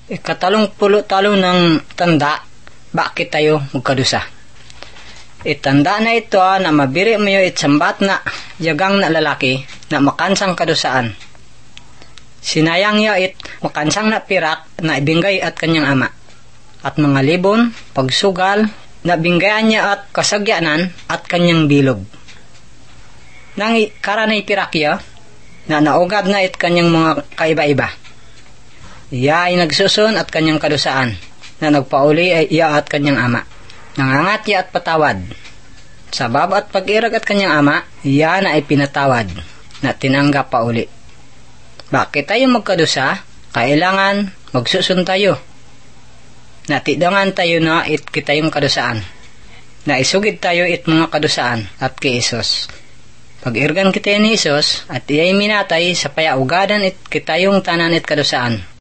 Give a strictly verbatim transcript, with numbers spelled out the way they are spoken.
Ikatalong pulo talo ng tanda, bakit tayo magkadusa? Itanda na ito ah, na mabiri mo yung itsambat na yagang na lalaki na makansang kadusaan. Sinayang niya it makansang na pirak na ibinggay at kanyang ama. At mga libon, pagsugal, na binggayan niya at kasagyanan at kanyang bilog. Nang karanay pirakya, na naugad na it kanyang mga kaiba-iba. Iya ay nagsusun at kanyang kadusaan, na nagpauli ay iya at kanyang ama. Nangangat iya at patawad. Sa bab at pag-irag at kanyang ama, iya na ay pinatawad, na tinanggap pauli. Bakit tayo magkadusa? Kailangan magsusun tayo. Natidangan tayo na it kitayong kadusaan. Naisugid tayo it mga kadusaan at kay Isos. Pag-irgan kita ni Isos at iyay minatay sa payaugadan it kitayong tanan it kadusaan.